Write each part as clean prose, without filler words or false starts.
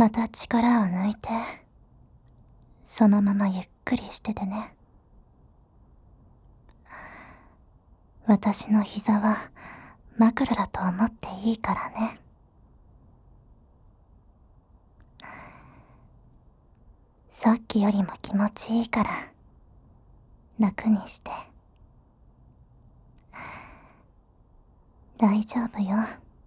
また力を抜いて、そのままゆっくりしててね。私の膝は枕だと思っていいからね。さっきよりも気持ちいいから楽にして。大丈夫よ。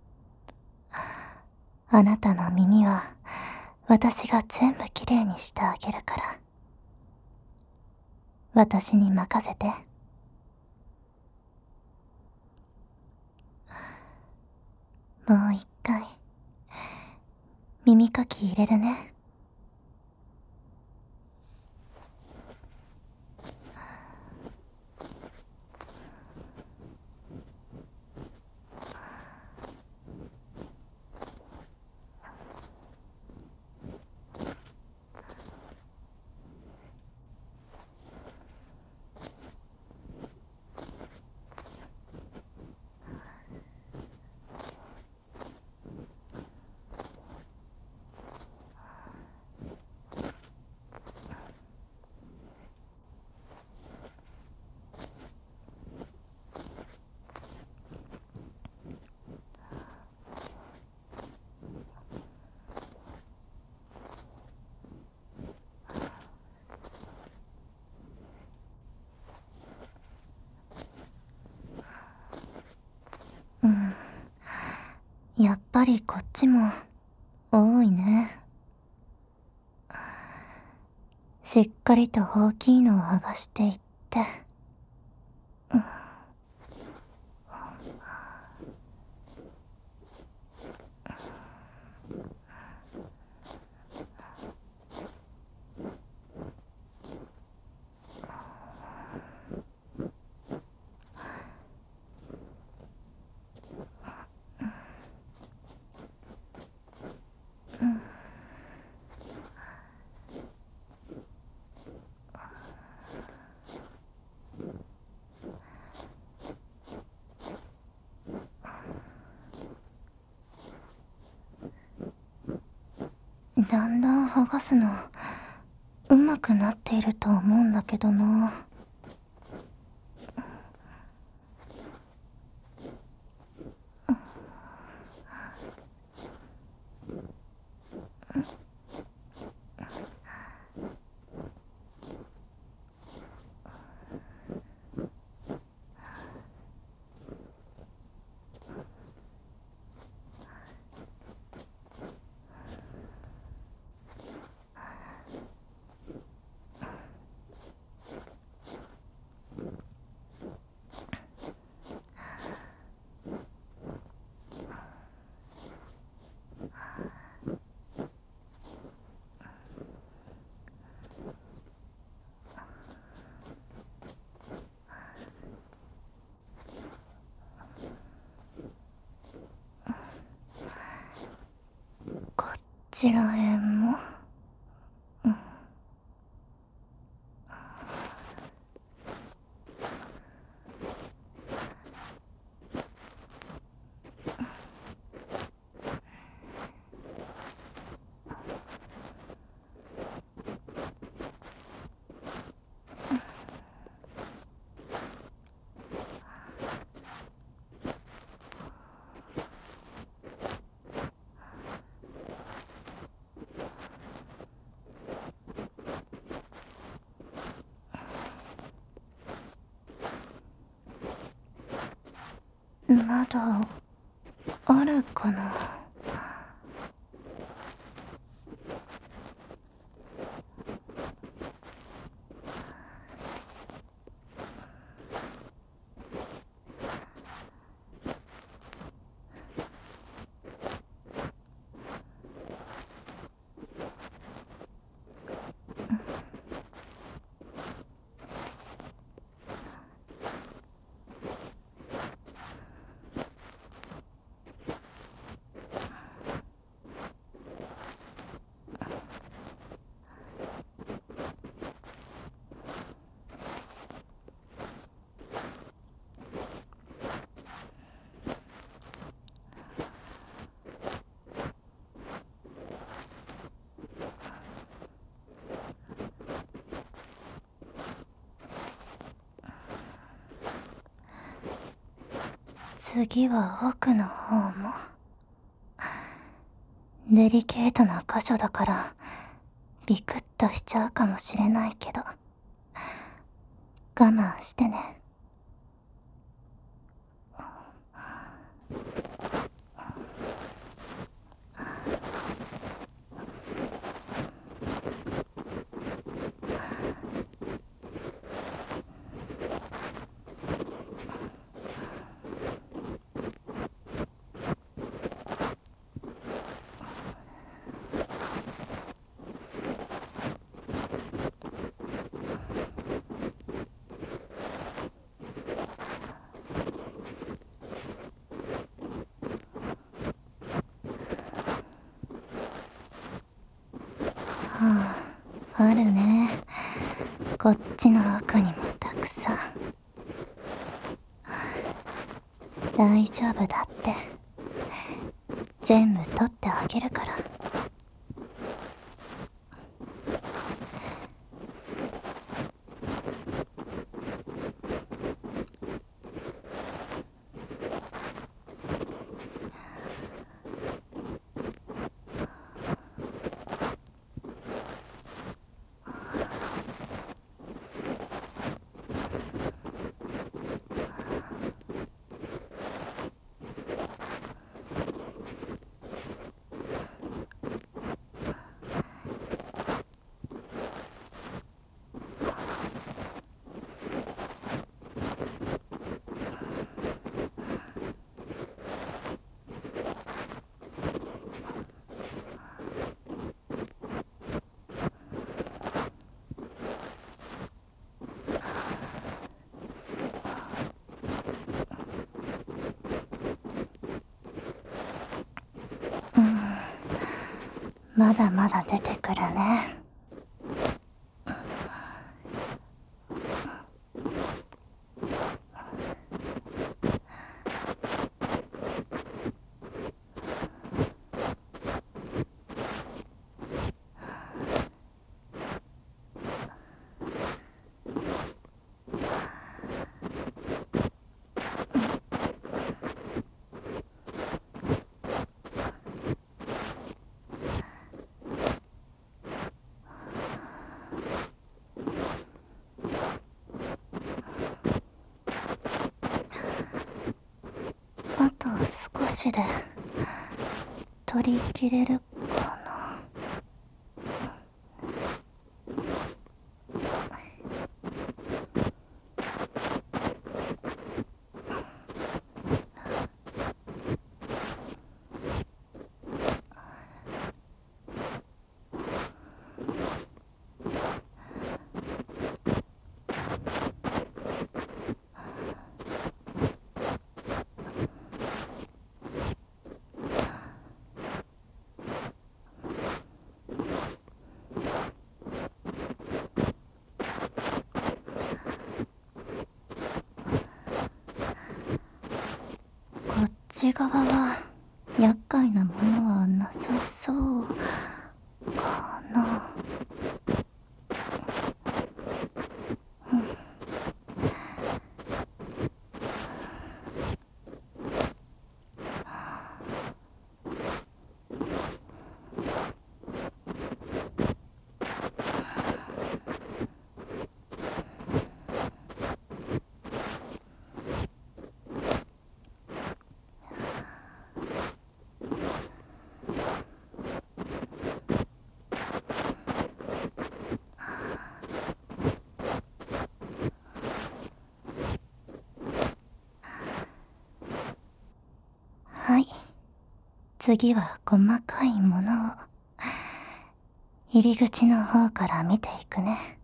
あなたの耳は私が全部きれいにしてあげるから。私に任せて。もう一回耳かき入れるね。やっぱりこっちも多いね。しっかりと大きいのを剥がしていって。だんだん剥がすの上手くなっていると思うんだけどな。こちらへも。まだあるかな。 次は奥の方も。デリケートな箇所だからビクッとしちゃうかもしれないけど、我慢してね。あるね。こっちの奥にもたくさん。大丈夫だって。全部取ってあげるから。まだまだ出てくるね。あと少しで取り切れるかな。こっち側は厄介なものはなさそうかな。はい。次は細かいものを入り口の方から見ていくね。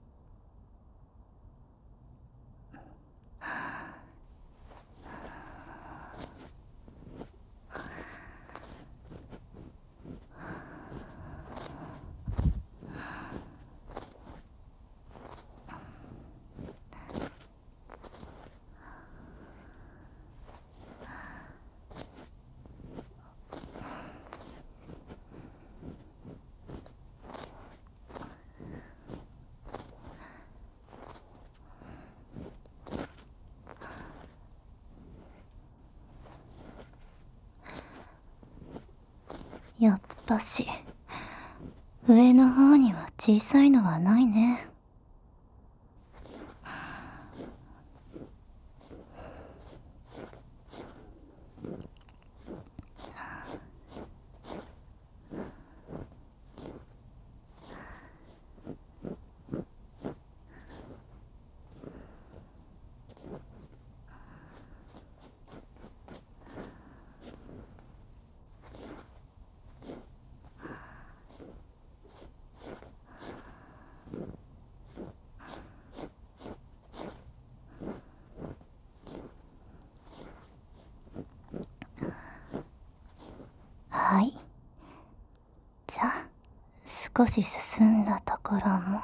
ったし、上の方には小さいのはないね。はい。じゃあ、少し進んだところも。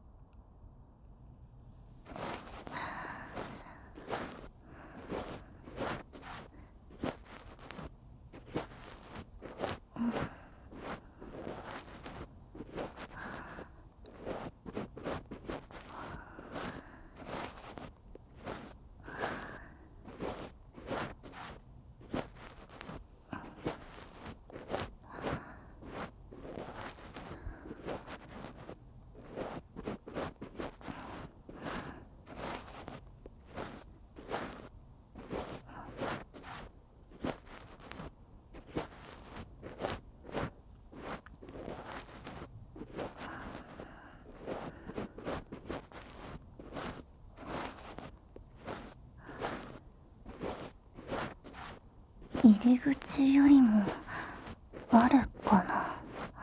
入り口よりもあるかな。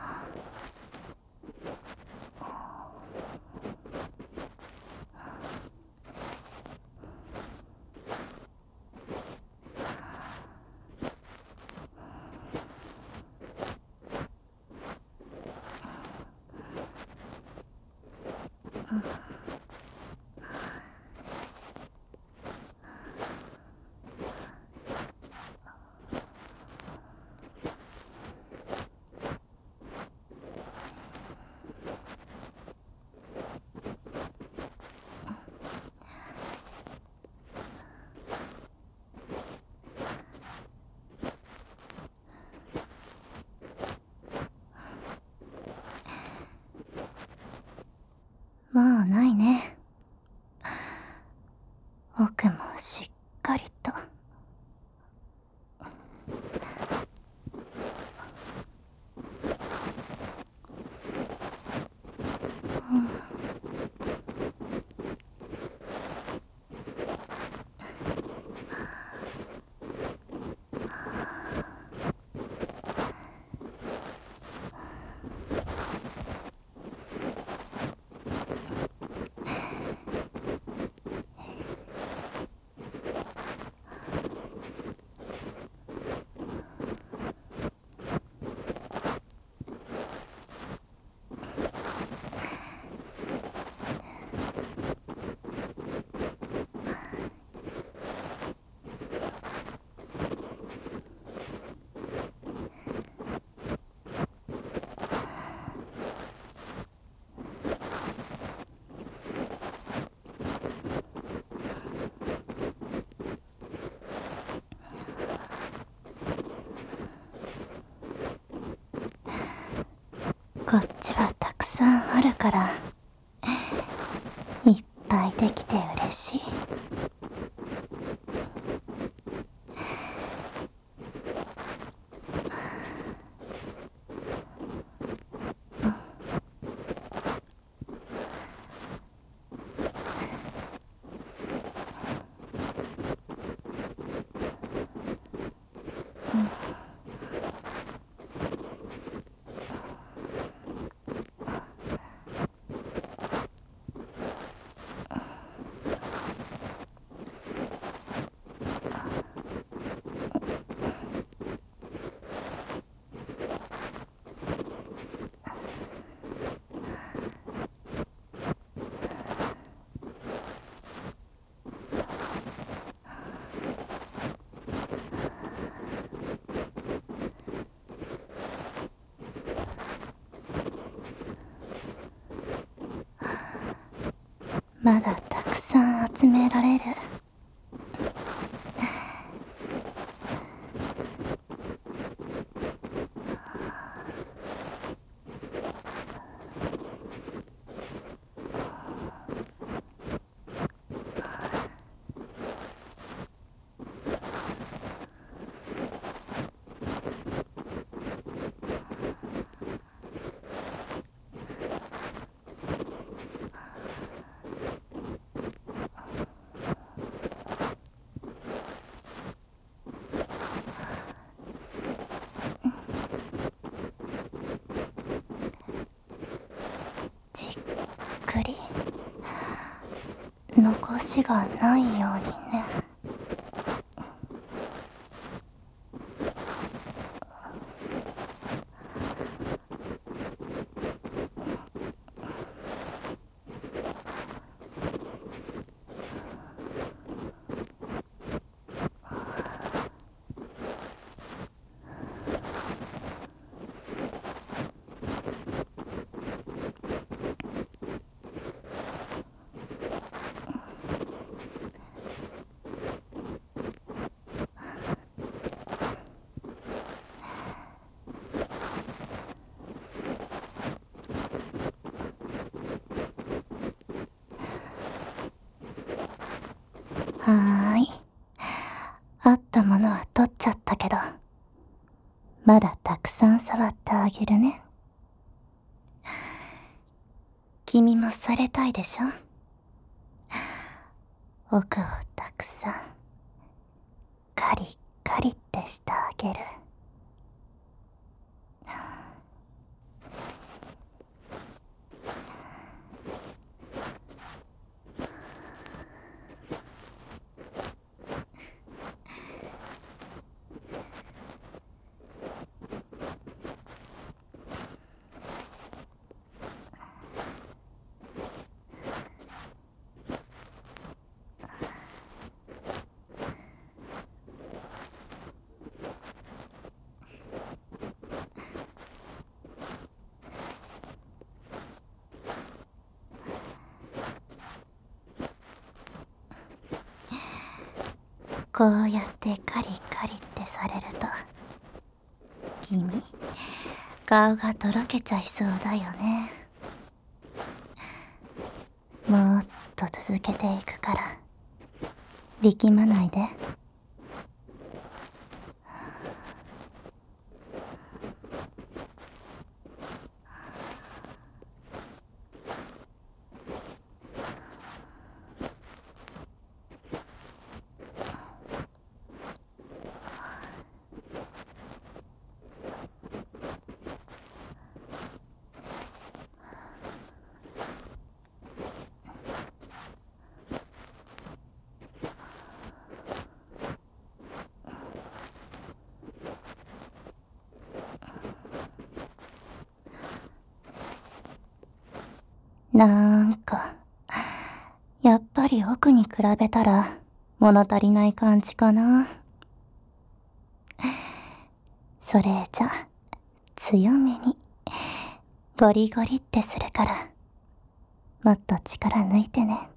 もうないね。奥もしっかりと。こっちはたくさんあるからいっぱいできて嬉しい。まだたくさん集められる。 残しがないようにね。はーい。あったものは取っちゃったけど、まだたくさん触ってあげるね。君もされたいでしょ？奥をたくさん、カリカリってしてあげる。こうやってカリカリってされると、君、顔がとろけちゃいそうだよね。もっと続けていくから、力まないで。なんか、やっぱり奥に比べたら物足りない感じかな。それじゃ、強めに、ゴリゴリってするから、もっと力抜いてね。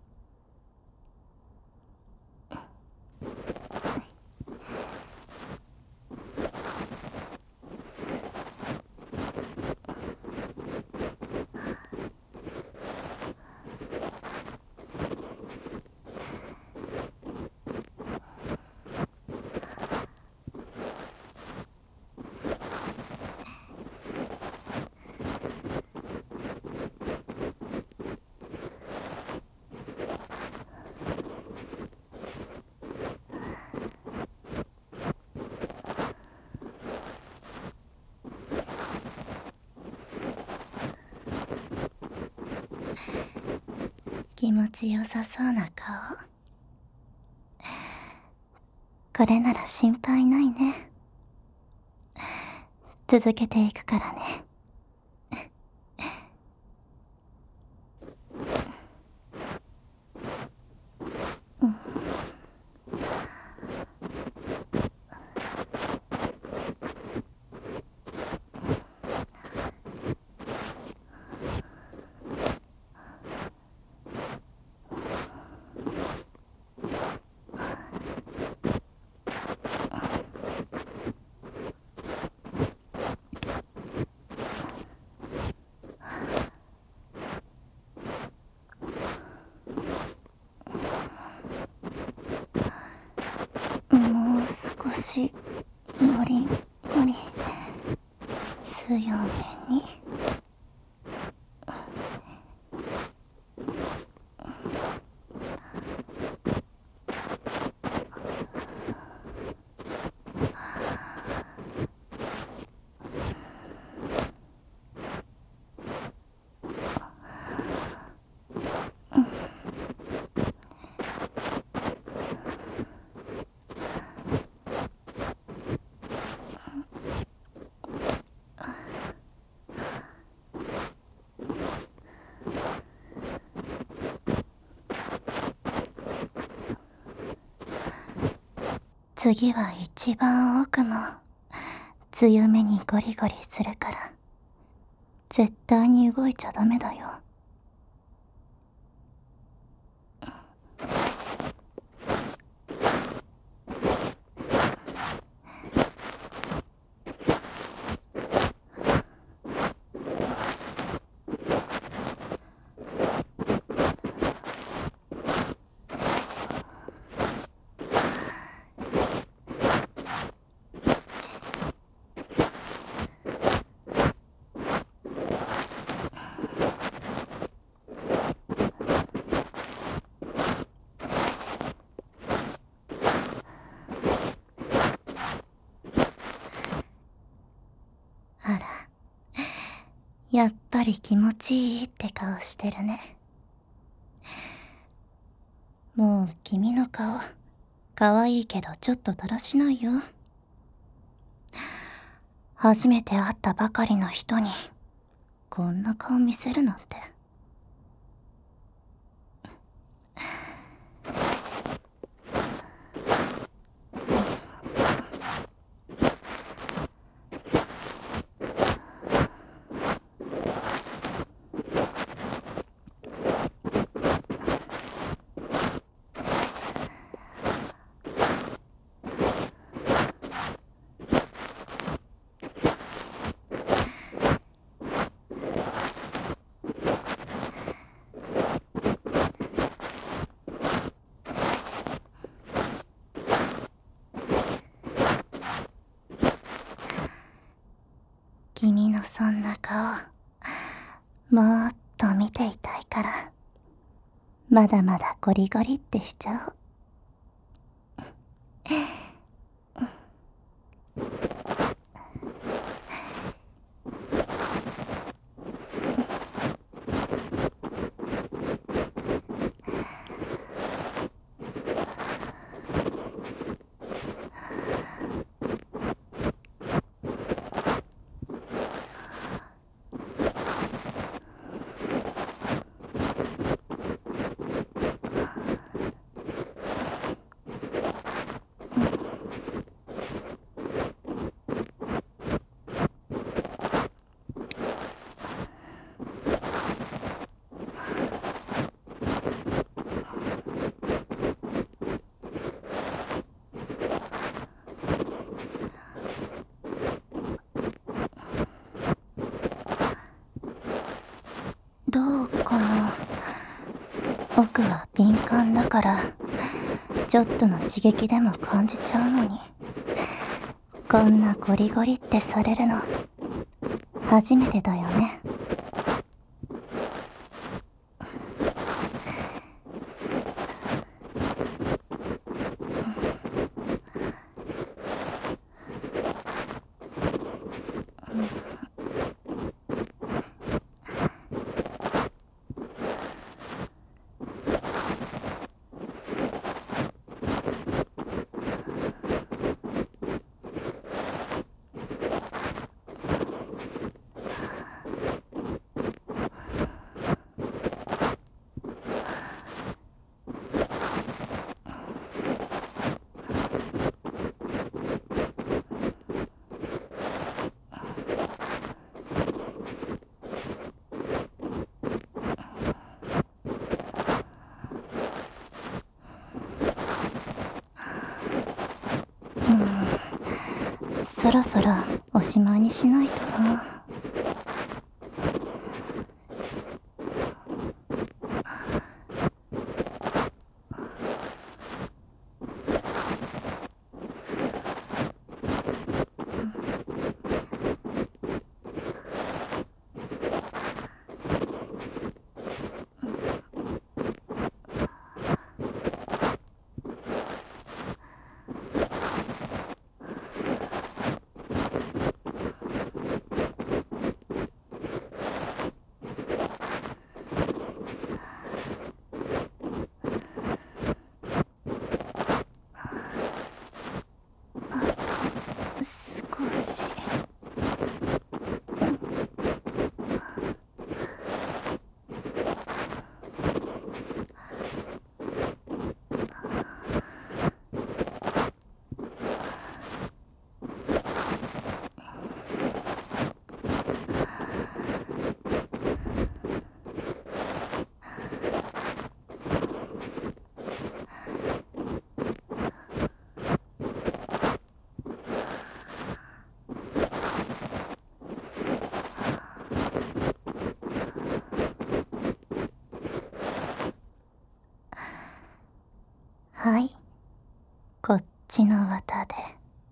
気持ちよさそうな顔。これなら心配ないね。続けていくからね。 次は一番奥も強めにゴリゴリするから、絶対に動いちゃダメだよ。あら、やっぱり気持ちいいって顔してるね。もう君の顔、可愛いけどちょっとだらしないよ。初めて会ったばかりの人にこんな顔見せるなんて。君のそんな顔、もっと見ていたいから、まだまだゴリゴリってしちゃおう。どうかな。僕は敏感だから、ちょっとの刺激でも感じちゃうのに、こんなゴリゴリってされるの初めてだよね。そろそろおしまいにしないとな。 はい、こっちの綿で。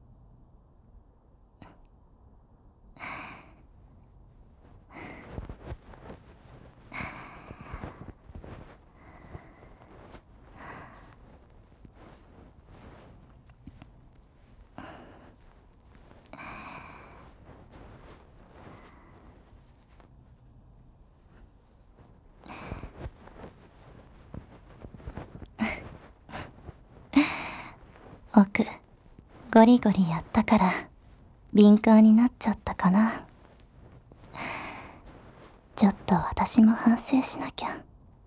奥、ゴリゴリやったから敏感になっちゃったかな。ちょっと私も反省しなきゃ。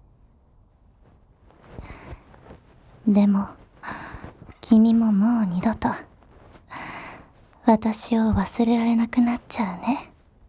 でも君ももう二度と私を忘れられなくなっちゃうね。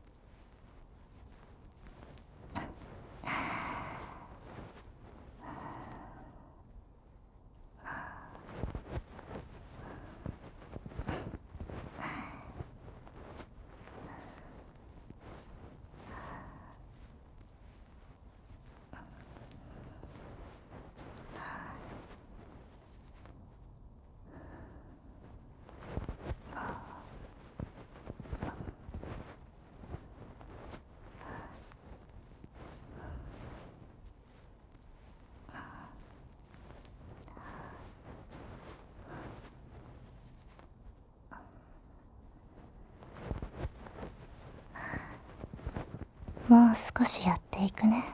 もう少しやっていくね。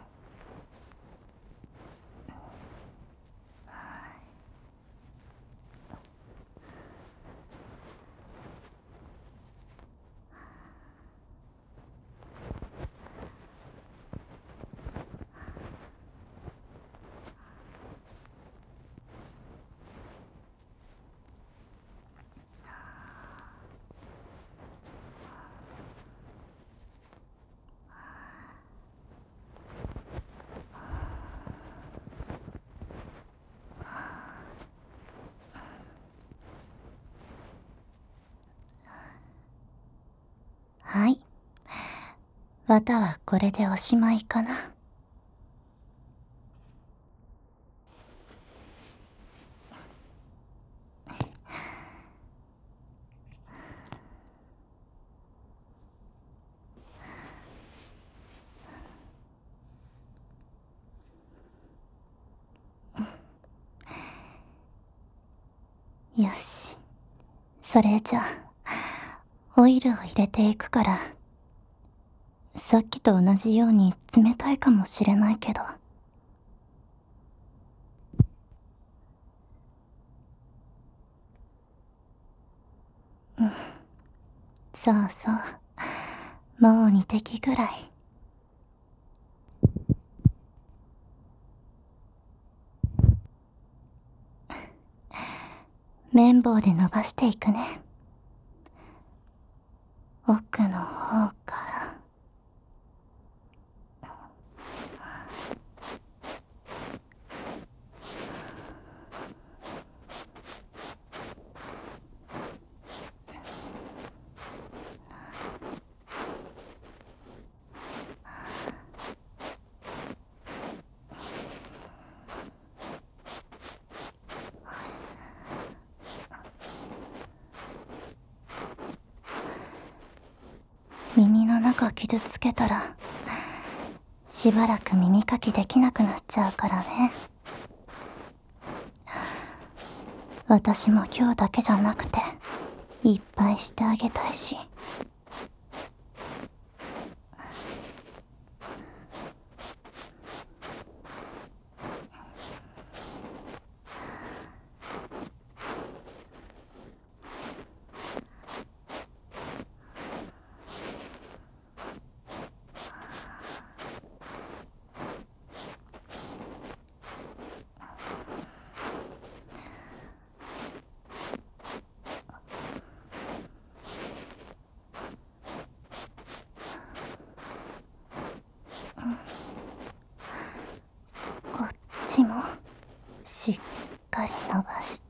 はい。綿はこれでおしまいかな。よし。それじゃあ、オイルを入れていくから、さっきと同じように冷たいかもしれないけど。そうそう。もう2滴ぐらい。綿棒で伸ばしていくね。奥の方から。耳の中傷つけたら、しばらく耳かきできなくなっちゃうからね。私も今日だけじゃなくて、いっぱいしてあげたいし。こっちもしっかり伸ばして。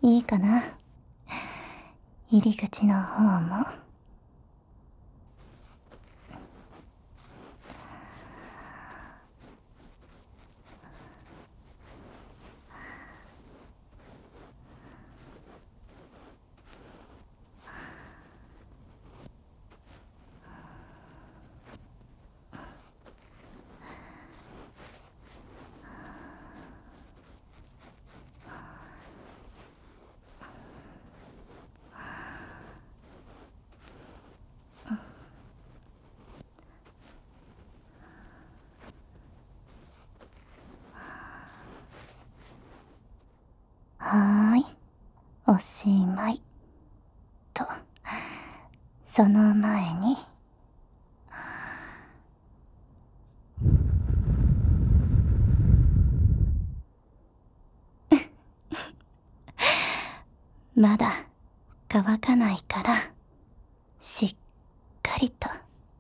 いいかな。入り口の方も。はーい、おしまい。と、その前に。まだ乾かないから、しっかりと。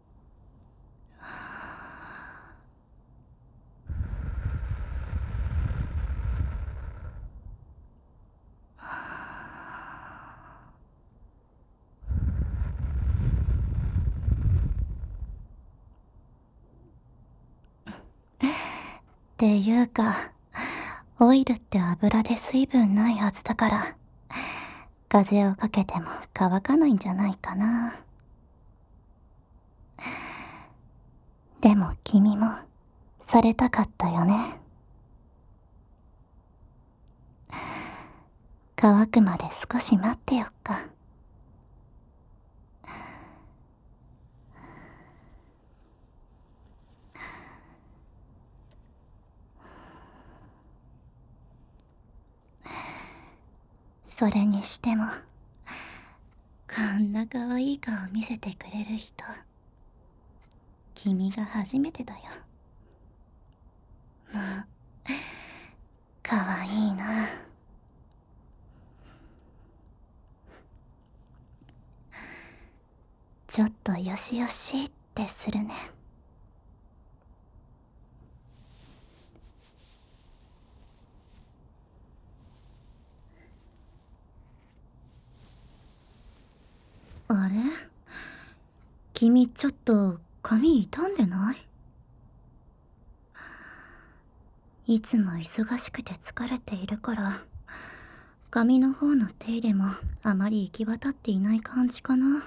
っていうか、オイルって油で水分ないはずだから、風をかけても乾かないんじゃないかな。でも君もされたかったよね。乾くまで少し待ってよっか。それにしても、こんな可愛い顔見せてくれる人、君が初めてだよ。もう、可愛いな。ちょっとよしよしってするね。あれ？君ちょっと髪傷んでない？いつも忙しくて疲れているから、髪の方の手入れもあまり行き渡っていない感じかな。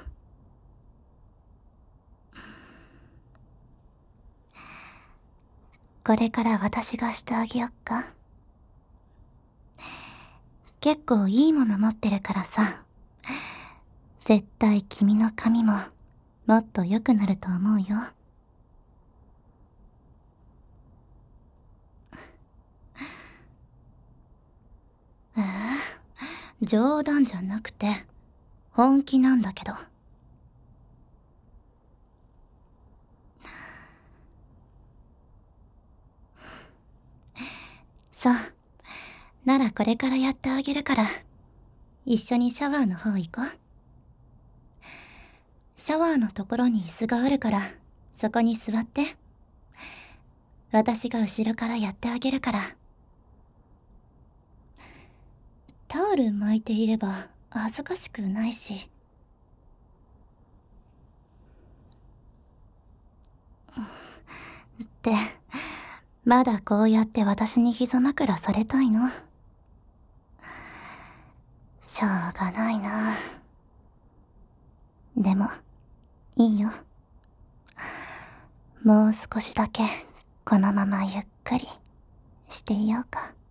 これから私がしてあげよっか。結構いいもの持ってるからさ、絶対君の髪ももっと良くなると思うよ。冗談じゃなくて本気なんだけど。そう、ならこれからやってあげるから、一緒にシャワーの方行こう。シャワーのところに椅子があるから、そこに座って。私が後ろからやってあげるから。タオル巻いていれば恥ずかしくないし。って、まだこうやって私に膝枕されたいの？しょうがないな。でも、いいよ。もう少しだけこのままゆっくりしていようか。